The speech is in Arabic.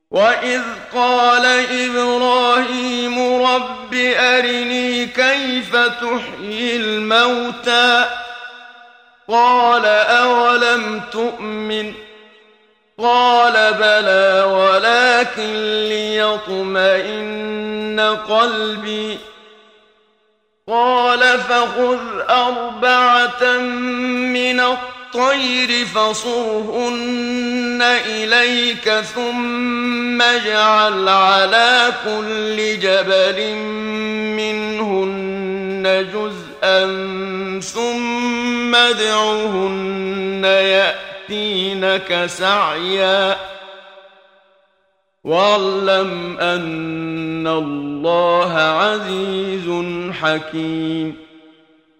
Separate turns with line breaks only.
وإذ قال إبراهيم رب أرني كيف تحيي الموتى قال أولم تؤمن قال بلى ولكن ليطمئن قلبي قال فخذ 4 من الطير فصرهن إليك ثم اجعل على كل جبل منهن جزءا ثم ادعهن يأتينك سعيا واعلم أن الله عزيز حكيم.